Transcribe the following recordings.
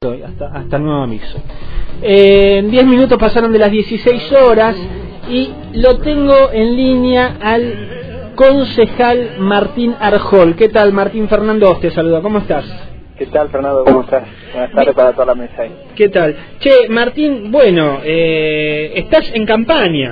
Listo, hasta nuevo aviso. 10 minutos pasaron de las 16 horas y lo tengo en línea al concejal Martín Arjol. ¿Qué tal, Martín? Fernando te saluda, ¿cómo estás? ¿Qué tal, Fernando? ¿Cómo estás? Buenas tardes para toda la mesa ahí. ¿Qué tal? Che, Martín, bueno, estás en campaña.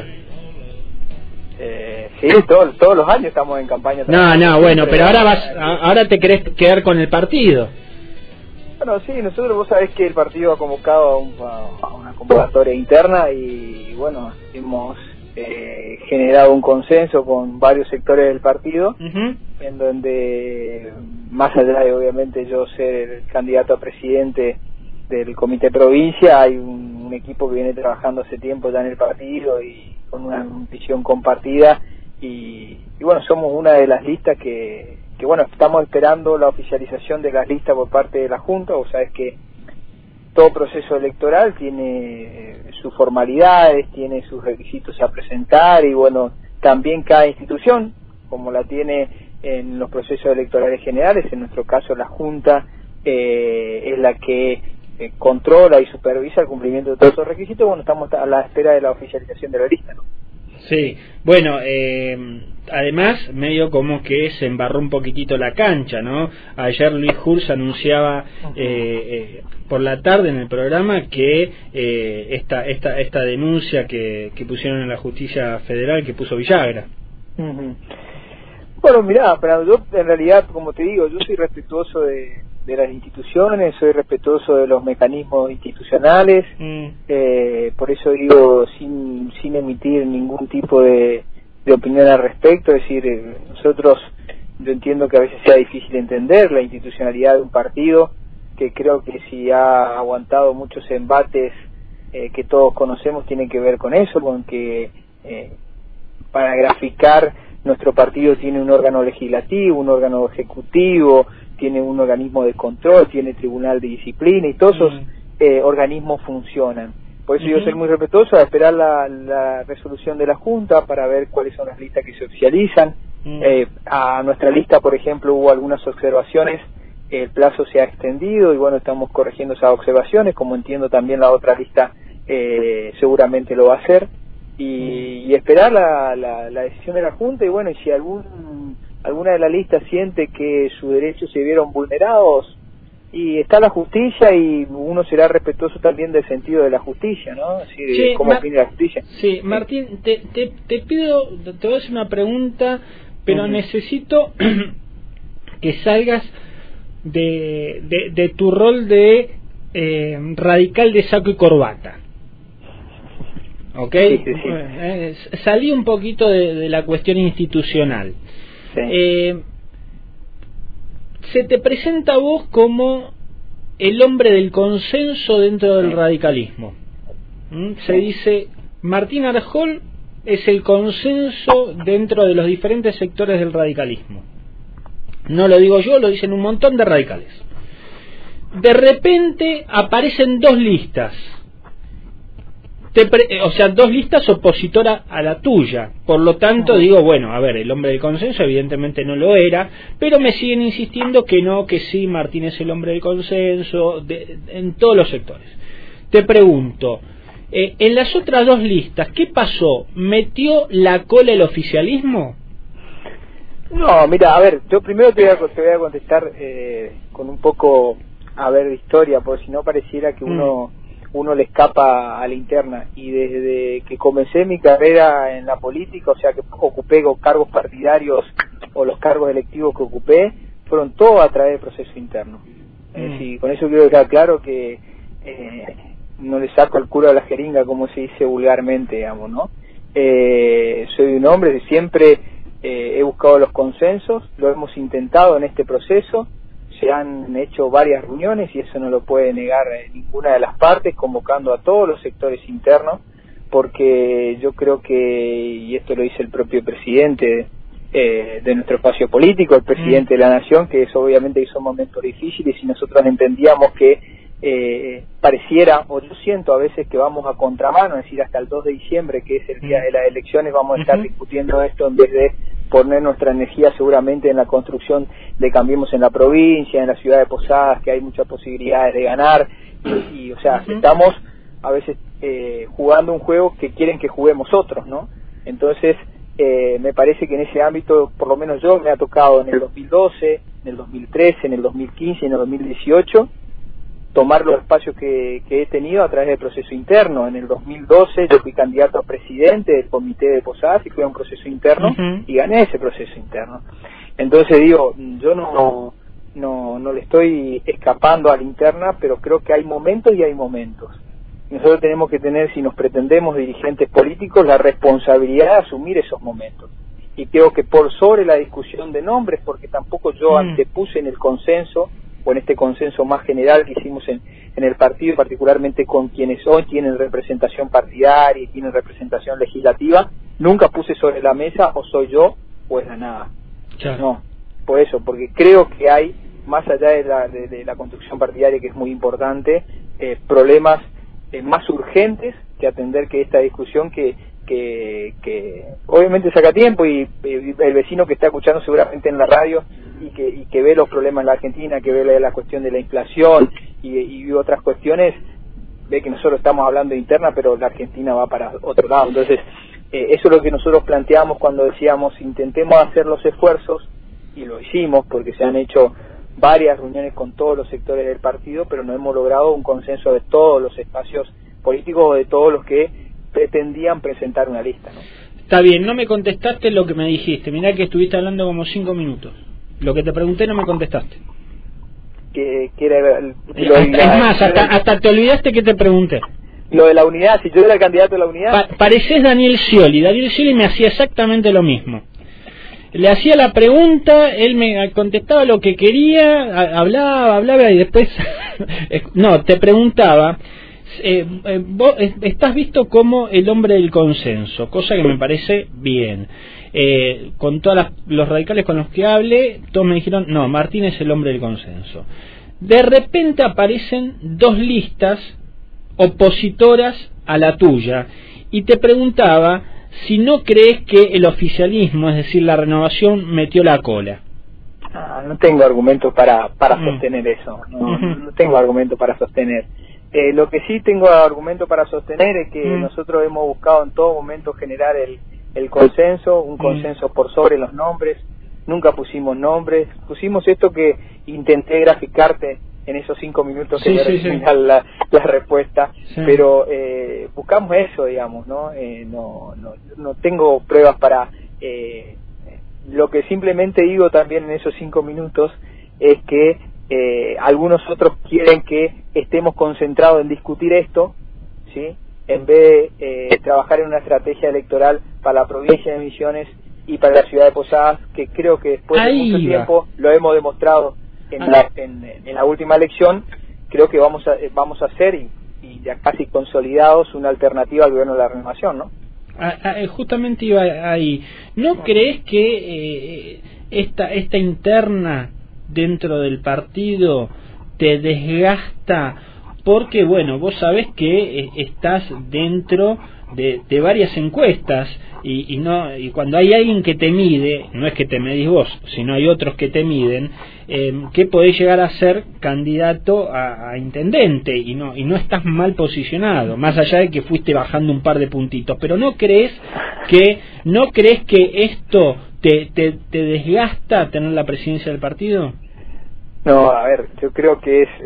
Sí, todos los años estamos en campaña. No, bueno, pero ahora te querés quedar con el partido. Bueno, sí, nosotros, vos sabés que el partido ha convocado a una convocatoria interna y bueno, hemos generado un consenso con varios sectores del partido, en donde, más allá de obviamente yo ser el candidato a presidente del Comité Provincia, hay un equipo que viene trabajando hace tiempo ya en el partido y con una visión compartida y bueno, somos una de las listas que bueno, estamos esperando la oficialización de las listas por parte de la Junta. Vos sabés que todo proceso electoral tiene sus formalidades, tiene sus requisitos a presentar y bueno, también cada institución, como la tiene en los procesos electorales generales, en nuestro caso la Junta es la que controla y supervisa el cumplimiento de todos esos requisitos. Bueno, estamos a la espera de la oficialización de la lista, ¿no? Sí, bueno, además medio como que se embarró un poquitito la cancha, ¿no? Ayer Luis Hurs anunciaba por la tarde en el programa que esta denuncia que pusieron en la justicia federal que puso Villagra. Bueno, mirá, pero yo en realidad, como te digo, yo soy respetuoso de las instituciones, soy respetuoso de los mecanismos institucionales, por eso digo, sin emitir ningún tipo de opinión al respecto, es decir, yo entiendo que a veces sea difícil entender la institucionalidad de un partido, que creo que si ha aguantado muchos embates que todos conocemos, tiene que ver con eso, con que para graficar, nuestro partido tiene un órgano legislativo, un órgano ejecutivo, tiene un organismo de control, tiene tribunal de disciplina y todos esos organismos funcionan. Por eso yo soy muy respetuoso de esperar la resolución de la Junta para ver cuáles son las listas que se oficializan. A nuestra lista, por ejemplo, hubo algunas observaciones, el plazo se ha extendido y bueno, estamos corrigiendo esas observaciones, como entiendo también la otra lista seguramente lo va a hacer. Y esperar la decisión de la Junta y bueno, y si alguna de las listas siente que sus derechos se vieron vulnerados, y está la justicia y uno será respetuoso también del sentido de la justicia, ¿no? Así de cómo opina la justicia. Sí, Martín, te pido, te voy a hacer una pregunta, pero necesito que salgas de tu rol de radical de saco y corbata. ¿Ok? Sí. Salí un poquito de la cuestión institucional. Sí. Se te presenta a vos como el hombre del consenso dentro del radicalismo. Se dice, Martín Arjol es el consenso dentro de los diferentes sectores del radicalismo. No lo digo yo, lo dicen un montón de radicales. De repente aparecen dos listas. Dos listas opositoras a la tuya. Por lo tanto, digo, bueno, a ver, el hombre del consenso evidentemente no lo era, pero me siguen insistiendo que no, que sí, Martín es el hombre del consenso, en todos los sectores. Te pregunto, en las otras dos listas, ¿qué pasó? ¿Metió la cola el oficialismo? No, mira, a ver, yo primero te voy a contestar con un poco, de historia, porque si no pareciera que uno le escapa a la interna, y desde que comencé mi carrera en la política, o sea que ocupé cargos partidarios o los cargos electivos que ocupé, fueron todos a través del proceso interno. Y con eso quiero dejar claro que no le saco el culo a la jeringa, como se dice vulgarmente, digamos, ¿no? Soy un hombre que siempre he buscado los consensos, lo hemos intentado en este proceso. Se han hecho varias reuniones y eso no lo puede negar ninguna de las partes, convocando a todos los sectores internos, porque yo creo que, y esto lo dice el propio presidente de nuestro espacio político, el presidente de la Nación, que eso obviamente que son momentos difíciles y nosotros entendíamos que pareciera, o yo siento a veces que vamos a contramano, es decir, hasta el 2 de diciembre, que es el día de las elecciones, vamos a estar discutiendo esto en vez de poner nuestra energía seguramente en la construcción de Cambiemos en la provincia, en la ciudad de Posadas, que hay muchas posibilidades de ganar, y o sea, estamos a veces jugando un juego que quieren que juguemos otros, ¿no? Entonces, me parece que en ese ámbito, por lo menos yo, me ha tocado en el 2012, en el 2013, en el 2015 y en el 2018, tomar los espacios que he tenido a través del proceso interno. En el 2012 yo fui candidato a presidente del comité de Posadas y fui a un proceso interno y gané ese proceso interno. Entonces digo, yo no le estoy escapando a la interna, pero creo que hay momentos y hay momentos. Nosotros tenemos que tener, si nos pretendemos dirigentes políticos, la responsabilidad de asumir esos momentos. Y creo que por sobre la discusión de nombres, porque tampoco yo antepuse en el consenso, o en este consenso más general que hicimos en el partido, particularmente con quienes hoy tienen representación partidaria y tienen representación legislativa, nunca puse sobre la mesa o soy yo o es la nada. Claro. No, por eso, porque creo que hay, más allá de la construcción partidaria, que es muy importante, problemas más urgentes que atender que esta discusión que obviamente saca tiempo, y el vecino que está escuchando seguramente en la radio y que ve los problemas en la Argentina, que ve la cuestión de la inflación y otras cuestiones, ve que nosotros estamos hablando de interna, pero la Argentina va para otro lado. Entonces, eso es lo que nosotros planteamos cuando decíamos intentemos hacer los esfuerzos, y lo hicimos porque se han hecho varias reuniones con todos los sectores del partido, pero no hemos logrado un consenso de todos los espacios políticos o de todos los que pretendían presentar una lista, ¿no? Está bien, no me contestaste lo que me dijiste. Mirá que estuviste hablando como 5 minutos. Lo que te pregunté no me contestaste. Que era es más, hasta te olvidaste que te pregunté. Lo de la unidad, si yo era el candidato de la unidad. Parecés Daniel Scioli. Daniel Scioli me hacía exactamente lo mismo. Le hacía la pregunta, él me contestaba lo que quería, hablaba y después no, te preguntaba, vos estás visto como el hombre del consenso, cosa que me parece bien. Con todos los radicales con los que hablé, todos me dijeron, no, Martín es el hombre del consenso. De repente aparecen 2 listas opositoras a la tuya, y te preguntaba si no crees que el oficialismo, es decir, la Renovación, metió la cola. No tengo argumentos para sostener eso, no tengo argumentos para sostener. Lo que sí tengo argumento para sostener es que nosotros hemos buscado en todo momento generar el consenso, un consenso por sobre los nombres. Nunca pusimos nombres, pusimos esto que intenté graficarte en esos 5 minutos que la respuesta, pero buscamos eso, digamos, ¿no? No tengo pruebas para... lo que simplemente digo también en esos 5 minutos es que algunos otros quieren que estemos concentrados en discutir esto, ¿sí?, en vez de trabajar en una estrategia electoral para la provincia de Misiones y para la ciudad de Posadas, que creo que después de mucho tiempo lo hemos demostrado en la última elección. Creo que vamos a hacer y ya casi consolidados una alternativa al gobierno de la Renovación, ¿no? Justamente iba ahí. ¿No crees que esta interna dentro del partido te desgasta? Porque, bueno, vos sabés que estás dentro de varias encuestas y cuando hay alguien que te mide, no es que te medís vos, sino hay otros que te miden, que podés llegar a ser candidato a intendente y no estás mal posicionado, más allá de que fuiste bajando un par de puntitos. Pero ¿no crees que esto te desgasta tener la presidencia del partido? No, a ver, yo creo que es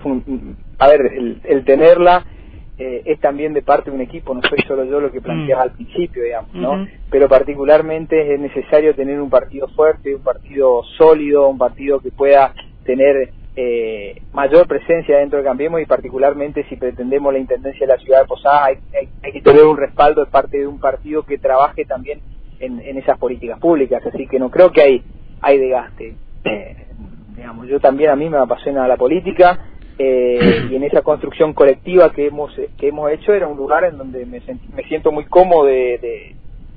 el tenerla es también de parte de un equipo, no soy solo yo lo que planteaba al principio, digamos, ¿no? Pero particularmente es necesario tener un partido fuerte, un partido sólido, un partido que pueda tener mayor presencia dentro de Cambiemos, y particularmente si pretendemos la intendencia de la ciudad de Posadas hay que tener un respaldo de parte de un partido que trabaje también en esas políticas públicas, así que no creo que hay desgaste. Digamos, yo también, a mí me apasiona la política, y en esa construcción colectiva que hemos hecho era un lugar en donde me siento muy cómodo de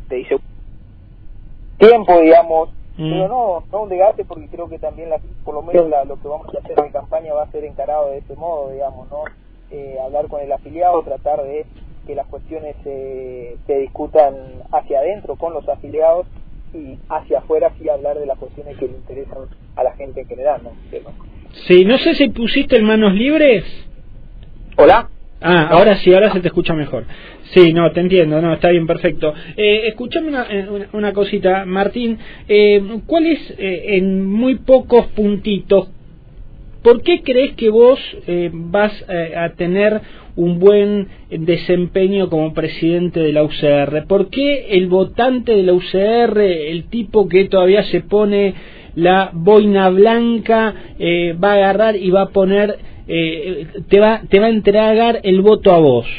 tiempo, digamos, pero no un desgaste, porque creo que también por lo menos lo que vamos a hacer en campaña va a ser encarado de ese modo, digamos, ¿no? Hablar con el afiliado, tratar de que las cuestiones se discutan hacia adentro con los afiliados, y hacia afuera sí hablar de las cuestiones que le interesan a la gente en general, ¿no? Sí, no sé si pusiste en manos libres. ¿Hola? Ah, no. Ahora sí, ahora se te escucha mejor. Sí, no, te entiendo, no, está bien, perfecto. Escuchame una cosita, Martín. ¿Cuál es, en muy pocos puntitos, por qué crees que vos vas a tener un buen desempeño como presidente de la UCR? ¿Por qué el votante de la UCR, el tipo que todavía se pone la boina blanca, va a agarrar y va a poner, te va a entregar el voto a vos?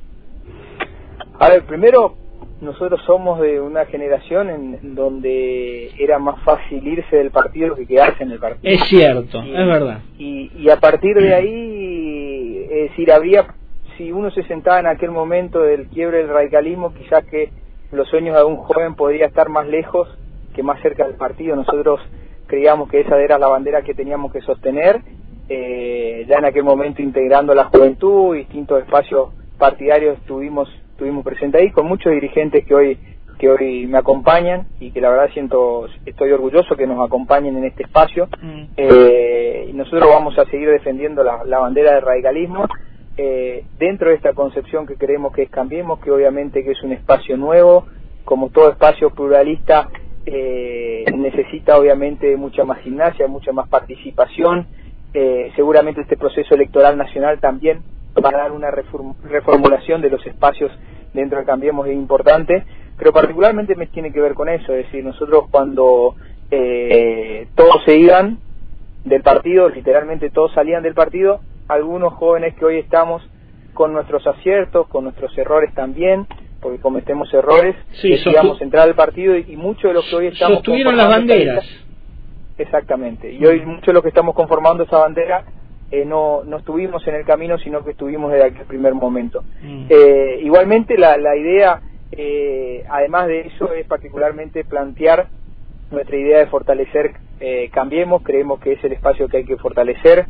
A ver, primero, nosotros somos de una generación en donde era más fácil irse del partido que quedarse en el partido. Es cierto, es verdad. Y a partir de ahí, es decir, si uno se sentaba en aquel momento del quiebre del radicalismo, quizás que los sueños de un joven podría estar más lejos que más cerca del partido. Nosotros creíamos que esa era la bandera que teníamos que sostener, ya en aquel momento integrando la juventud, distintos espacios partidarios estuvimos presentes ahí, con muchos dirigentes que hoy me acompañan y que la verdad estoy orgulloso que nos acompañen en este espacio. Y nosotros vamos a seguir defendiendo la bandera del radicalismo dentro de esta concepción que creemos que es Cambiemos, que obviamente que es un espacio nuevo, como todo espacio pluralista necesita obviamente mucha más gimnasia, mucha más participación. Seguramente este proceso electoral nacional también va a dar una reformulación de los espacios dentro de Cambiemos, es importante, pero particularmente me tiene que ver con eso, es decir, nosotros cuando todos se iban del partido, literalmente todos salían del partido, algunos jóvenes que hoy estamos con nuestros aciertos, con nuestros errores también, porque cometemos errores, decidamos entrar al partido y mucho de lo que hoy estamos sostuvieron las banderas. Exactamente, y hoy mucho de lo que estamos conformando esa bandera no estuvimos en el camino, sino que estuvimos desde aquel primer momento. Igualmente la idea, además de eso, es particularmente plantear nuestra idea de fortalecer Cambiemos. Creemos que es el espacio que hay que fortalecer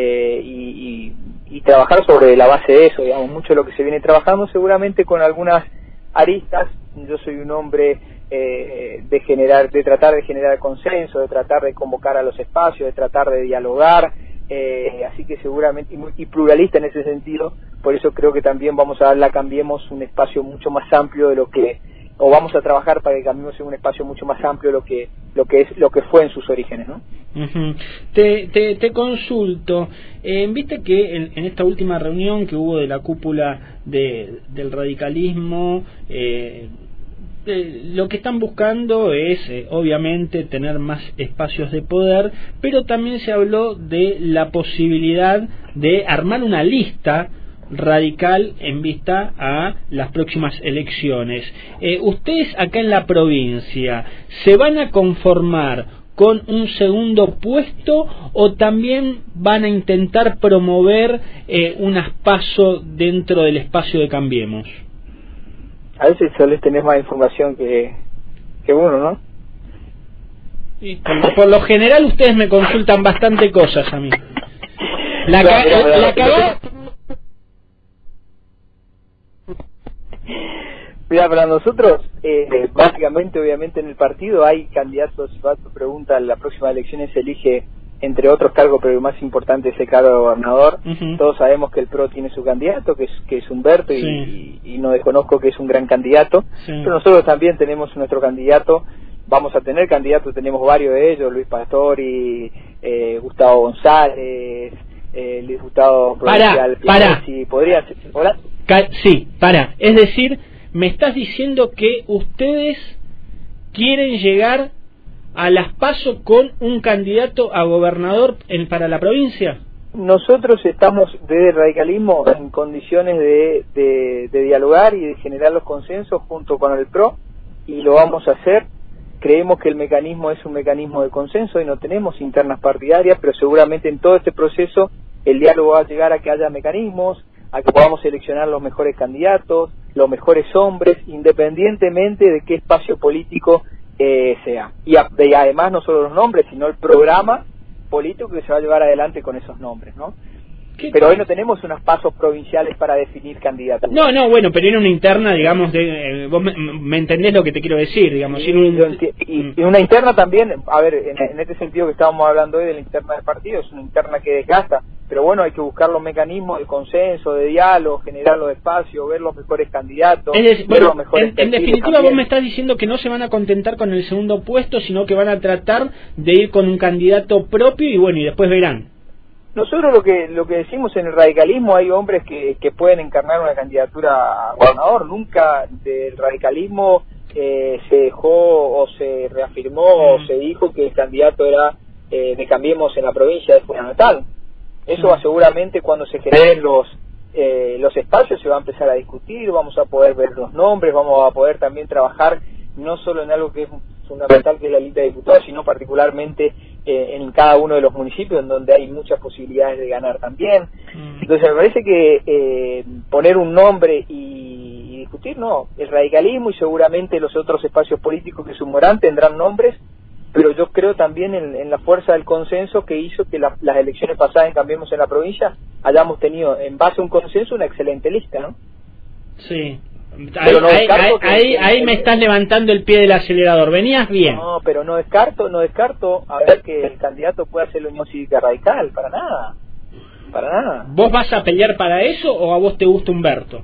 y trabajar sobre la base de eso, digamos, mucho de lo que se viene trabajando, seguramente con algunas aristas. Yo soy un hombre de tratar de generar consenso, de tratar de convocar a los espacios, de tratar de dialogar, así que seguramente, y pluralista en ese sentido, por eso creo que también vamos a darle a Cambiemos un espacio mucho más amplio de lo que, o vamos a trabajar para que Cambiemos sea un espacio mucho más amplio de lo que fue en sus orígenes, ¿no? Te consulto, viste que en esta última reunión que hubo de la cúpula del radicalismo, lo que están buscando es obviamente tener más espacios de poder, pero también se habló de la posibilidad de armar una lista radical en vista a las próximas elecciones. Ustedes acá en la provincia, ¿se van a conformar con un segundo puesto o también van a intentar promover unas PASO dentro del espacio de Cambiemos? A veces solés tener más información que uno, ¿no? Sí, por lo general ustedes me consultan bastante cosas a mí. La cagada. Mira, para nosotros, básicamente, obviamente en el partido hay candidatos. Si va a tu pregunta, la próxima elección se elige, entre otros cargos, pero el más importante es el cargo de gobernador. Todos sabemos que el PRO tiene su candidato, que es Humberto, y no desconozco que es un gran candidato, pero nosotros también tenemos nuestro candidato. Vamos a tener candidatos, tenemos varios de ellos: Luis Pastori, Gustavo González, el diputado provincial. Para. ¿Podría ser? ¿Hola? Sí, es decir, me estás diciendo que ustedes quieren llegar a las PASO con un candidato a gobernador para la provincia. Nosotros estamos desde el radicalismo en condiciones de dialogar y de generar los consensos junto con el PRO, y lo vamos a hacer. Creemos que el mecanismo es un mecanismo de consenso y no tenemos internas partidarias, pero seguramente en todo este proceso el diálogo va a llegar a que haya mecanismos, a que podamos seleccionar los mejores candidatos, los mejores hombres, independientemente de qué espacio político sea. Y además no solo los nombres, sino el programa político que se va a llevar adelante con esos nombres, ¿no? Pero hoy no tenemos unos pasos provinciales para definir candidatos. No, bueno, pero en una interna, digamos, vos me entendés lo que te quiero decir, digamos. Y una interna también, a ver, en este sentido que estábamos hablando hoy de la interna del partido, es una interna que desgasta, pero bueno, hay que buscar los mecanismos de consenso, de diálogo, generar los espacios, ver los mejores candidatos, ver los mejores en definitiva también. Vos me estás diciendo que no se van a contentar con el segundo puesto, sino que van a tratar de ir con un candidato propio y bueno, y después verán. Nosotros lo que decimos en el radicalismo, hay hombres que pueden encarnar una candidatura a gobernador. Nunca del radicalismo se dejó o se reafirmó o se dijo que el candidato era de Cambiemos en la provincia de Fuera Natal. Eso seguramente cuando se generen los espacios se va a empezar a discutir, vamos a poder ver los nombres, vamos a poder también trabajar no solo en algo que es fundamental, que es la lista de diputados, sino particularmente en cada uno de los municipios en donde hay muchas posibilidades de ganar también. Entonces me parece que poner un nombre y discutir, no, el radicalismo y seguramente los otros espacios políticos que sumarán tendrán nombres, pero yo creo también en la fuerza del consenso que hizo que las elecciones pasadas en Cambiemos en la provincia hayamos tenido en base a un consenso una excelente lista, ¿no? Sí. Ahí me estás levantando el pie del acelerador. Venías bien. No, pero no descarto a ver que el candidato pueda ser la Unión Cívica Radical, para nada. ¿Vos vas a pelear para eso o a vos te gusta Humberto?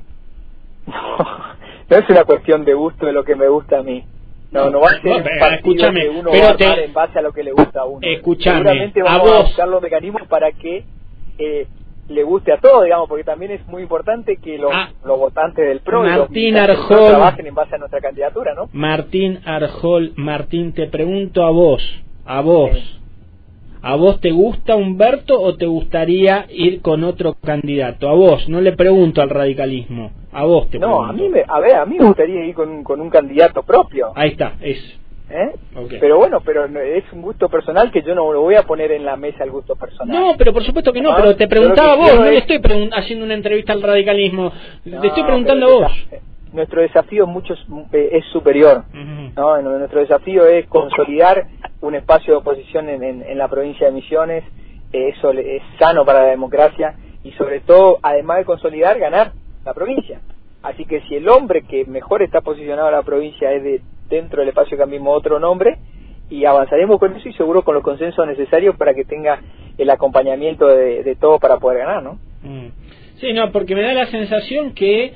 No es una cuestión de gusto de lo que me gusta a mí. No va a ser un partido que uno va a armar en base a lo que le gusta a uno. Escuchame, seguramente vamos a buscar los mecanismos para que le guste a todos, digamos, porque también es muy importante que los votantes del PRO Martín Arjol trabajen en base a nuestra candidatura, ¿no? Martín Arjol, Martín, te pregunto a vos, sí. ¿A vos te gusta Humberto o te gustaría ir con otro candidato? A vos, no le pregunto al radicalismo, a vos te pregunto. No, a mí me gustaría ir con un candidato propio. Ahí está, Okay. Pero bueno, es un gusto personal que yo no lo voy a poner en la mesa el gusto personal. No, pero por supuesto que no, pero te preguntaba a vos, no le estoy haciendo una entrevista al radicalismo, te estoy preguntando a vos. Nuestro desafío es superior, ¿no? Nuestro desafío es consolidar un espacio de oposición en la provincia de Misiones, eso es sano para la democracia y sobre todo, además de consolidar, ganar la provincia. Así que si el hombre que mejor está posicionado en la provincia es dentro del espacio Cambiemos otro nombre, y avanzaremos con eso y seguro con los consensos necesarios para que tenga el acompañamiento de todo para poder ganar, ¿no? Sí, no, porque me da la sensación que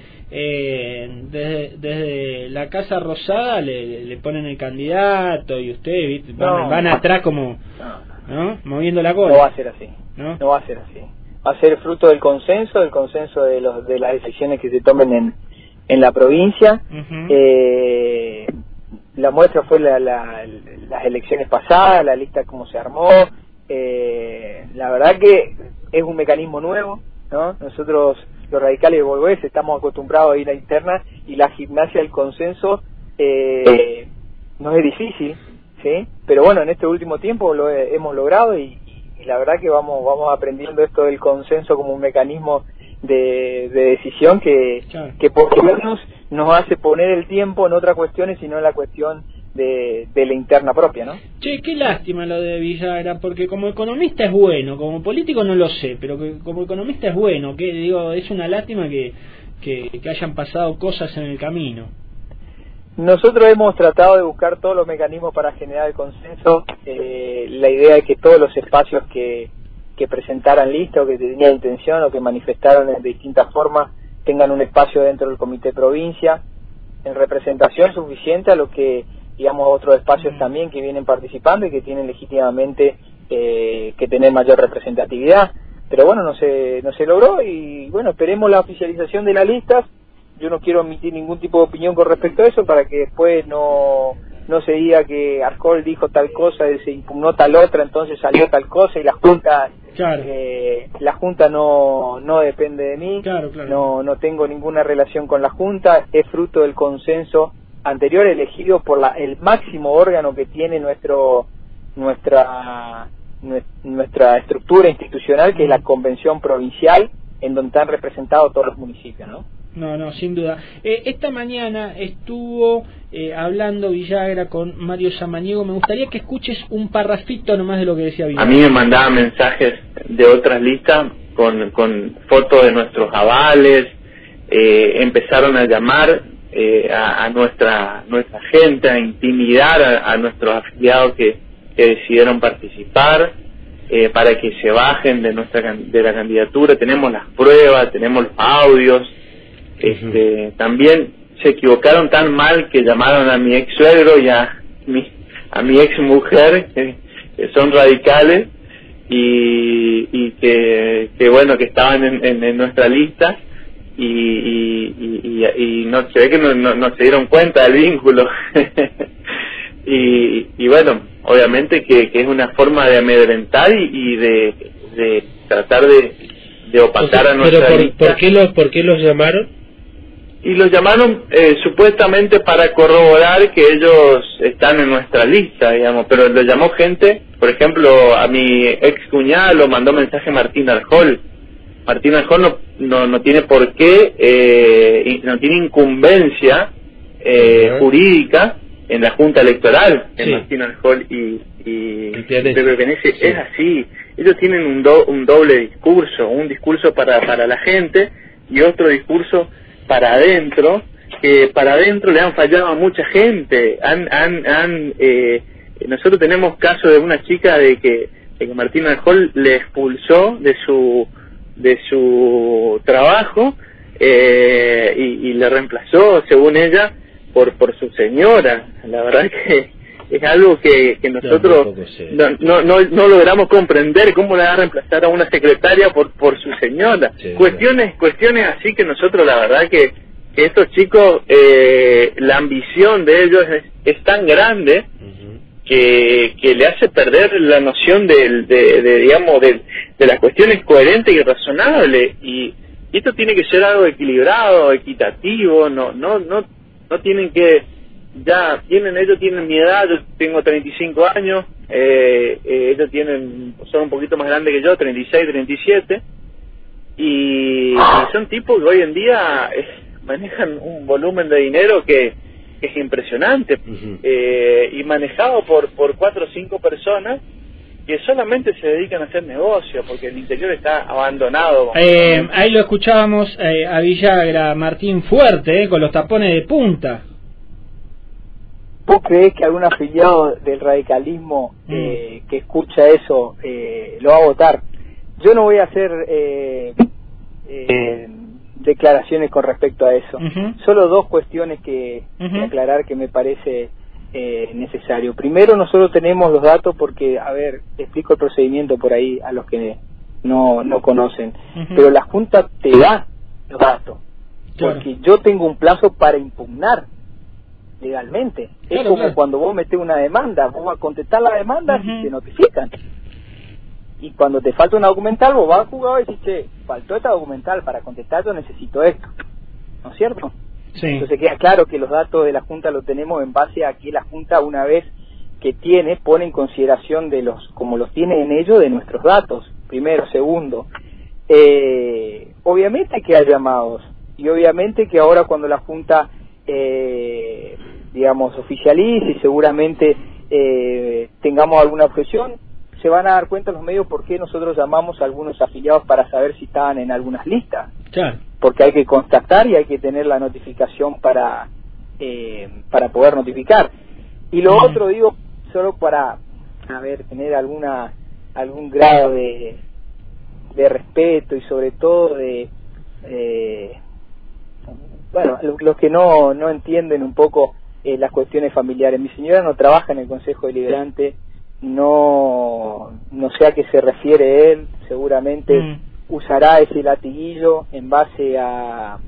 desde la Casa Rosada le ponen el candidato y ustedes van atrás como ¿no? Moviendo la cola. No va a ser así, no va a ser así. Va a ser fruto del consenso de las decisiones que se tomen en la provincia. La muestra fue las elecciones pasadas, la lista como se armó. La verdad que es un mecanismo nuevo, ¿no? Nosotros, los radicales de Bolívar, estamos acostumbrados a ir a interna y la gimnasia del consenso no es difícil, ¿sí? Pero bueno, en este último tiempo lo hemos logrado y la verdad que vamos aprendiendo esto del consenso como un mecanismo de decisión que por lo menos nos hace poner el tiempo en otras cuestiones y no en la cuestión de la interna propia, ¿no? Che, qué lástima lo de Villagra, porque como economista es bueno, como político no lo sé, pero como economista es bueno, que digo, es una lástima que hayan pasado cosas en el camino. Nosotros hemos tratado de buscar todos los mecanismos para generar el consenso. La idea es que todos los espacios que presentaran lista o que tenían intención o que manifestaron de distintas formas tengan un espacio dentro del comité provincia en representación suficiente a lo que, digamos, otros espacios también que vienen participando y que tienen legítimamente que tener mayor representatividad. Pero bueno, no se logró y bueno, esperemos la oficialización de las listas. Yo no quiero emitir ningún tipo de opinión con respecto a eso para que después no se diga que Arjol dijo tal cosa, se impugnó tal otra, entonces salió tal cosa y la Junta la Junta no depende de mí, no tengo ninguna relación con la Junta, es fruto del consenso anterior elegido por el máximo órgano que tiene nuestra estructura institucional, que es la Convención Provincial, en donde están representados todos los municipios, ¿no? No, sin duda. Esta mañana estuvo hablando Villagra con Mario Samaniego. Me gustaría que escuches un parrafito nomás de lo que decía Villagra. A mí me mandaban mensajes de otras listas con fotos de nuestros avales, empezaron a llamar a nuestra gente, a intimidar a nuestros afiliados que decidieron participar, para que se bajen de la candidatura. Tenemos las pruebas, tenemos los audios. También se equivocaron tan mal que llamaron a mi ex suegro y a mi ex mujer, que son radicales, y que bueno, que estaban en nuestra lista, y no se ve que no se dieron cuenta del vínculo. y bueno, obviamente que es una forma de amedrentar y de tratar de opacar a nuestra lista. ¿Por qué los llamaron? Y los llamaron supuestamente para corroborar que ellos están en nuestra lista, digamos, pero lo llamó gente. Por ejemplo, a mi ex cuñada lo mandó mensaje Martín Arjol. Martín Arjol no tiene por qué, no tiene incumbencia jurídica en la Junta Electoral, en Martín Arjol y Pepe Benesse. Es así. Ellos tienen un doble discurso, un discurso para la gente y otro discurso para adentro, que para adentro le han fallado a mucha gente. Nosotros tenemos caso de una chica de que Martín Arjol le expulsó de su trabajo, y le reemplazó, según ella, por su señora. La verdad es que es algo que nosotros no logramos comprender, cómo le va a reemplazar a una secretaria por su señora. Cuestiones así que nosotros, la verdad que estos chicos, la ambición de ellos es tan grande que le hace perder la noción de las cuestiones coherentes y razonables, y esto tiene que ser algo equilibrado, equitativo. No tienen que, ellos tienen mi edad, yo tengo 35 años, ellos son un poquito más grandes que yo, 36, 37, y son tipos que hoy en día manejan un volumen de dinero que es impresionante, y manejado por 4 o 5 personas que solamente se dedican a hacer negocio, porque el interior está abandonado. Ahí lo escuchábamos a Villagra, Martín, fuerte, con los tapones de punta. ¿Vos creés que algún afiliado del radicalismo que escucha eso lo va a votar? Yo no voy a hacer declaraciones con respecto a eso. Solo 2 cuestiones que aclarar que me parece necesario. Primero, nosotros tenemos los datos porque, a ver, explico el procedimiento por ahí a los que no conocen, pero la Junta te da los datos, porque yo tengo un plazo para impugnar legalmente. Es como cuando vos metés una demanda, vos vas a contestar la demanda y te notifican. Y cuando te falta una documental, vos vas al juzgado y decís, che, faltó esta documental, para contestar yo necesito esto, ¿no es cierto? Entonces queda claro que los datos de la Junta los tenemos en base a que la Junta, una vez que pone en consideración como los tiene en ellos, de nuestros datos, primero. Segundo, obviamente que hay llamados, y obviamente que ahora cuando la Junta oficialice y seguramente tengamos alguna objeción, se van a dar cuenta los medios por qué nosotros llamamos a algunos afiliados para saber si estaban en algunas listas. Porque hay que constatar y hay que tener la notificación para poder notificar. Y lo otro, digo, solo para tener algún grado de respeto, y sobre todo los que no entienden un poco las cuestiones familiares. Mi señora no trabaja en el Consejo Deliberante, no sé a qué se refiere él, seguramente usará ese latiguillo en base a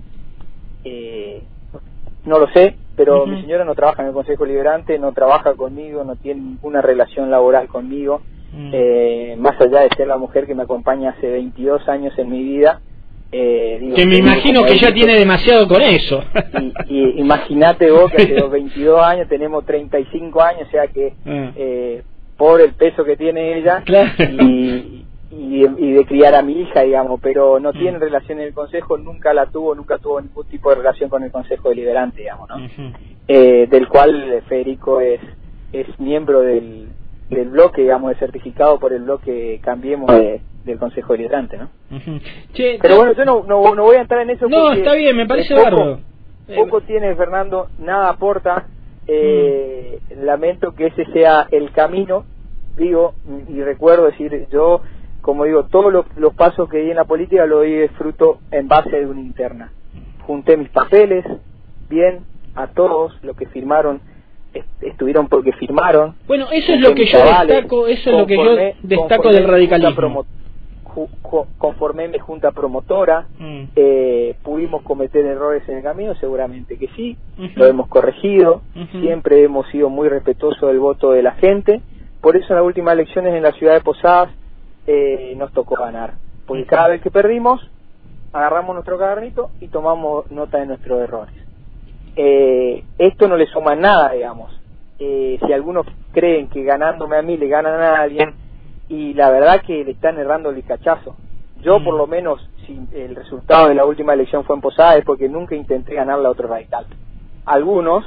no lo sé, pero mi señora no trabaja en el Consejo Deliberante, no trabaja conmigo, no tiene ninguna relación laboral conmigo, más allá de ser la mujer que me acompaña hace 22 años en mi vida. Que me imagino que ya tiene demasiado con eso. y imagínate vos que hace 22 años, tenemos 35 años, o sea que por el peso que tiene ella, y de criar a mi hija, digamos, pero no tiene relación en el Consejo, nunca tuvo ningún tipo de relación con el Consejo Deliberante, digamos, ¿no? Del cual Federico es miembro del bloque, digamos, certificado por el bloque Cambiemos del Consejo Deliberante, ¿no? Che, pero bueno, yo no voy a entrar en eso. No, está bien, me parece bárbaro. Poco tiene Fernando, nada aporta. Lamento que ese sea el camino, digo, y recuerdo decir, yo, como digo, todos los pasos que di en la política lo di de fruto en base de una interna. Junté mis papeles, bien, a todos los que firmaron estuvieron porque firmaron. Bueno, eso es lo que yo destaco, eso es lo que yo destaco del radicalismo. Conformé mi junta promotora, pudimos cometer errores en el camino, seguramente que sí, lo hemos corregido, siempre hemos sido muy respetuosos del voto de la gente, por eso en las últimas elecciones en la ciudad de Posadas nos tocó ganar, porque cada vez que perdimos, agarramos nuestro carnito y tomamos nota de nuestros errores. Esto no le suma nada, digamos. Si algunos creen que ganándome a mí le ganan a alguien, y la verdad que le están errando el cachazo. Yo por lo menos, si el resultado de la última elección fue en Posadas, es porque nunca intenté ganarle a otro radical. Algunos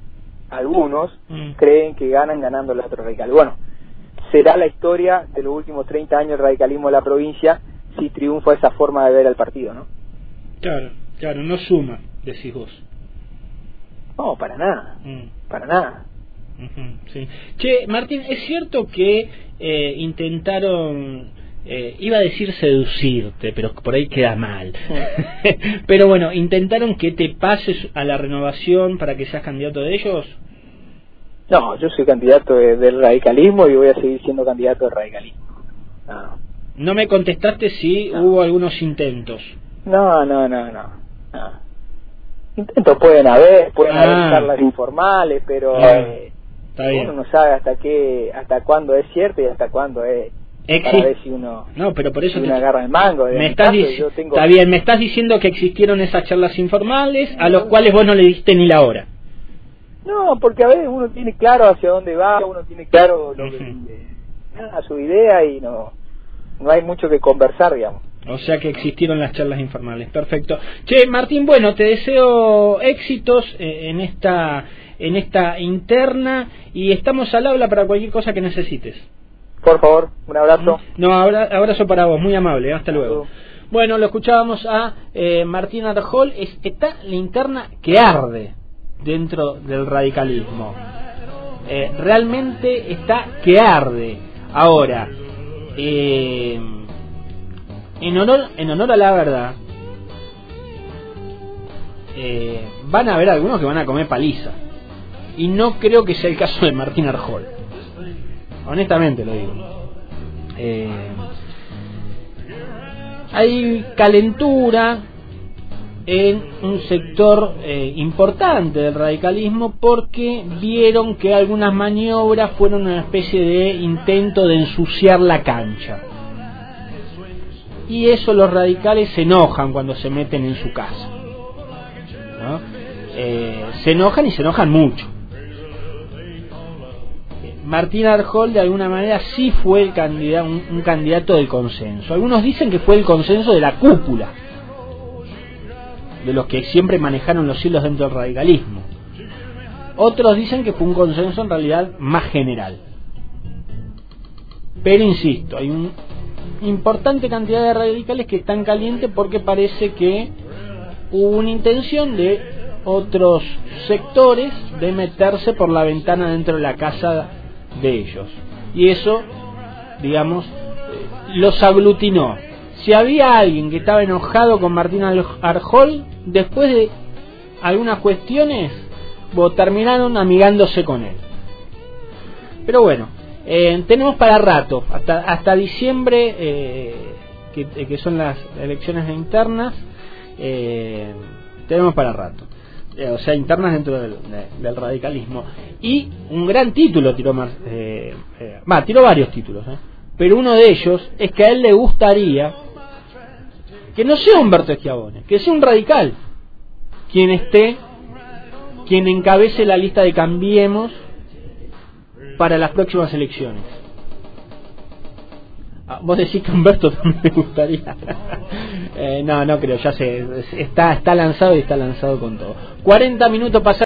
creen que ganan ganándole a otro radical. Bueno, será la historia de los últimos 30 años del radicalismo de la provincia si triunfa esa forma de ver al partido, ¿no? Claro, no suma, decís vos. No, para nada, para nada. Sí. Che, Martín, ¿es cierto que intentaron, iba a decir seducirte, pero por ahí queda mal, pero bueno, intentaron que te pases a la Renovación para que seas candidato de ellos? No, yo soy candidato del radicalismo y voy a seguir siendo candidato del radicalismo. No me contestaste si hubo algunos intentos. No. Intentos pueden haber charlas informales, pero uno no sabe hasta cuándo es cierto y hasta cuándo es para ver si uno pero por eso si uno agarra el mango. Está bien, me estás diciendo que existieron esas charlas informales a los cuales vos no le diste ni la hora. No, porque a veces uno tiene claro hacia dónde va, uno tiene claro lo que su idea y no hay mucho que conversar, digamos. O sea que existieron las charlas informales, perfecto. Che, Martín, bueno, te deseo éxitos en esta interna y estamos al habla para cualquier cosa que necesites. Por favor, un abrazo. No, abrazo para vos, muy amable, hasta luego. Bueno, lo escuchábamos a Martín Arjol, está la interna que arde dentro del radicalismo. Realmente está que arde. Ahora, en honor a la verdad, van a haber algunos que van a comer paliza, y no creo que sea el caso de Martín Arjol, honestamente lo digo. Hay calentura en un sector importante del radicalismo porque vieron que algunas maniobras fueron una especie de intento de ensuciar la cancha. Y eso los radicales se enojan cuando se meten en su casa, ¿no? Se enojan y se enojan mucho. Martín Arjol de alguna manera sí fue el candidato, un candidato del consenso. Algunos dicen que fue el consenso de la cúpula, de los que siempre manejaron los hilos dentro del radicalismo. Otros dicen que fue un consenso en realidad más general. Pero insisto, hay una importante cantidad de radicales que están calientes porque parece que hubo una intención de otros sectores de meterse por la ventana dentro de la casa de ellos, y eso, digamos, los aglutinó. Si había alguien que estaba enojado con Martín Arjol, después de algunas cuestiones terminaron amigándose con él. Pero bueno, tenemos para rato, hasta diciembre, que son las elecciones internas, tenemos para rato. O sea, internas dentro del radicalismo. Y un gran título tiró tiró varios títulos, pero uno de ellos es que a él le gustaría que no sea Humberto Schiavone, que sea un radical quien encabece la lista de Cambiemos para las próximas elecciones. Vos decís que Humberto también le gustaría. No creo, ya sé, está lanzado y está lanzado con todo. 40 minutos pasados.